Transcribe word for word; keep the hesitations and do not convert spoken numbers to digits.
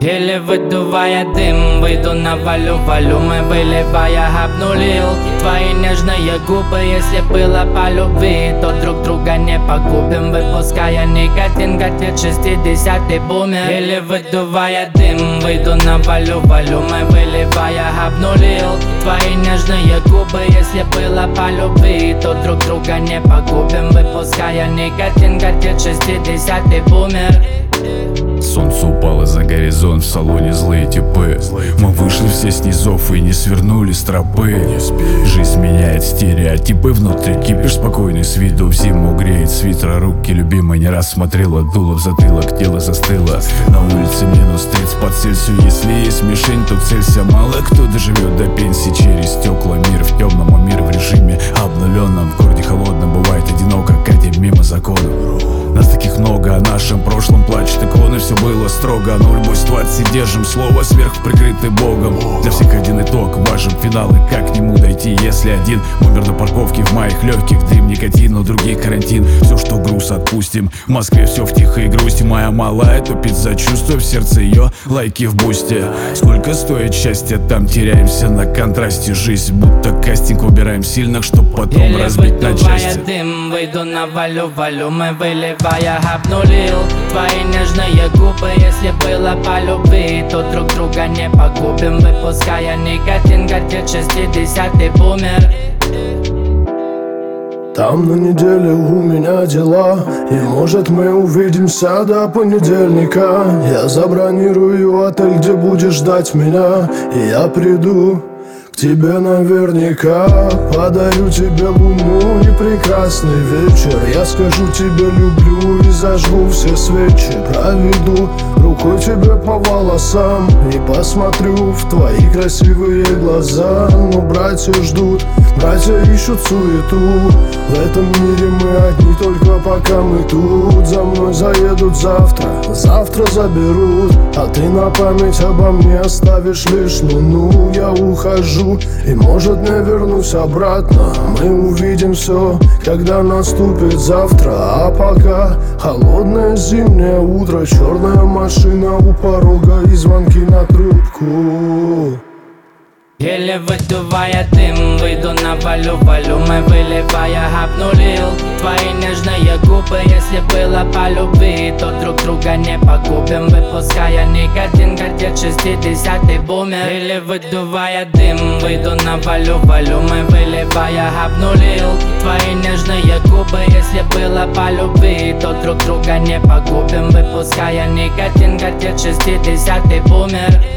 Еле выдувая дым, выйду на валю, валю мы выливая, обнулил твои нежные губы. Если было по любви, то друг друга не погубим, выпуская никотин, гаджет шестидесятый бумер. Еле выдувая дым, выйду на валю, валю мы выливая, обнулил твои нежные губы. Если было по любви, то друг друга не погубим, выпуская никотин, гаджет шестидесятый бумер. Солнце упало за горизонт, в салоне злые типы. Мы вышли все с низов и не свернули с тропы. Жизнь меняет стереотипы, внутри кипиш спокойный с виду. В зиму греет свитера, руки любимой не раз смотрела. Дуло в затылок, тело застыло. На улице минус тридцать по Цельсию. Если есть мишень, то целься. Мало кто доживет до пенсии. Через стекла мир в темном, а мир в режиме обнуленном. В городе холодно, бывает одиноко, катим мимо законов. Нас таких много, о нашем прошлом плачут иконы. Все было строго, но любой ситуации держим слово сверху прикрытый Богом. Для всех один итог, важен финал и как к нему дойти. Если один умер на парковке, в моих легких дым никотин, у других карантин. Все, что груз, отпустим. В Москве все в тихой грусти. Моя малая тупит за чувство, в сердце ее лайки в бусте. Сколько стоит счастье, там теряемся на контрасте. Жизнь будто кастинг, выбираем сильных, чтоб потом Еле разбить на части. дым, выйду на валю, валю мы выливая, обнулил твои нежные губы. Если было по любви, то друг друга не погубим, выпуская никотин, гаджет шестидесятый бумер. Там на неделе у меня дела, и может мы увидимся до понедельника. Я забронирую отель, где будешь ждать меня, и я приду к тебе наверняка. Подарю тебе луну и прекрасный вечер. Я скажу тебе люблю и зажгу все свечи. Проведу рукой тебе по волосам и посмотрю в твои красивые глаза. Но братья ждут, братья ищут суету. В этом мире мы одни, только пока мы тут. За мной заедут завтра, завтра заберут, а ты на память обо мне оставишь лишь луну. Я ухожу, и может не вернусь обратно. Мы увидим все, когда наступит завтра. А пока холодное зимнее утро, черная машина у порога и звонки на трубку. Еле выдувая дым, выйду на валю, валю мы выливая, обнулил твои нежные губы. Если было по любви, то друг друга не погубим, выпуская никотин, гаджет шестидесятый бумер. Еле выдувая дым, выйду на валю, валю мы выливая, обнулил твои нежные губы. Если было по любви, то друг друга не погубим, выпуская никотин, гаджет шестидесятый бумер.